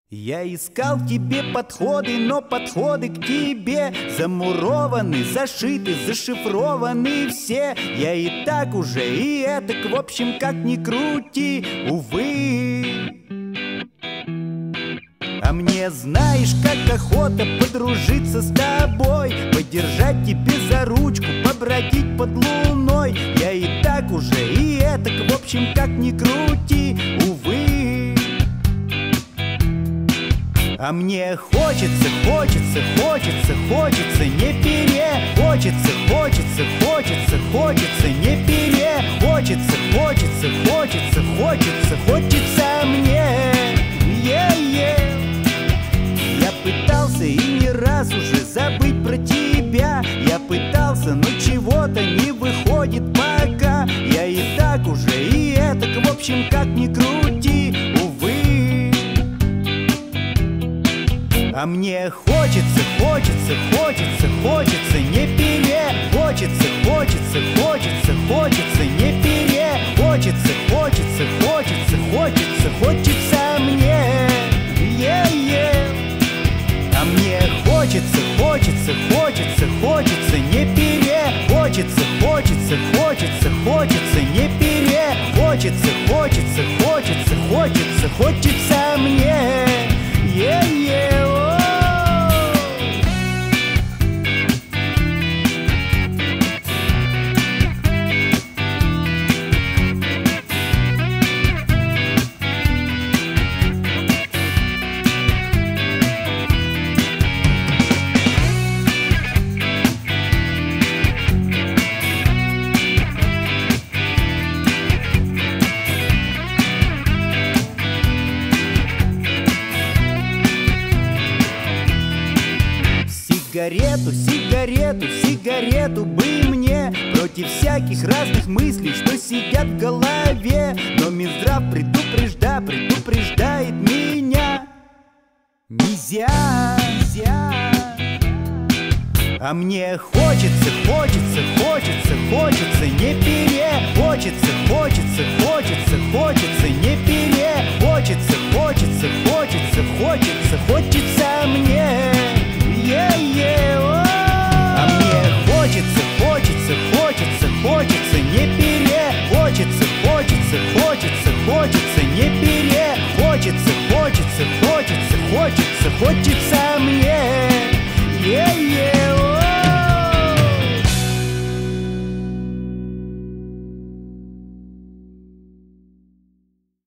Я искал к тебе подходы, но подходы к тебе замурованы, зашиты, зашифрованы все. Я и так уже, и этак, в общем, как ни крути, увы. А мне, знаешь, как охота подружиться с тобой, подержать тебе за ручку, побродить под луной. Я и так уже, и этак, в общем, как ни крути, увы. А мне хочется, хочется, хочется, хочется не хочется, хочется, хочется, хочется не хочется, хочется, хочется, хочется, хочется мне. Я пытался и не раз уже забыть про тебя. Я пытался, но чего-то не выходит пока. Я и так уже, и этак, в общем, как ни крути, увы. А мне хочется, хочется, хочется, хочется не хочется, хочется, хочется, хочется не хочется, хочется, хочется, хочется, хочется мне. А мне хочется, хочется, хочется, хочется не хочется, хочется, хочется, хочется не хочется, хочется, хочется, хочется, хочется мне. Сигарету, сигарету, сигарету бы мне против всяких разных мыслей, что сидят в голове. Но Минздрав предупреждает меня: нельзя, нельзя. А мне хочется, хочется, хочется, хочется не хочется, хочется, хочется, хочется не хочется, хочется, хочется, хочется, хочется мне. А мне хочется, хочется, хочется, хочется не хочется, хочется, хочется, хочется не хочется, хочется, хочется, хочется, хочется.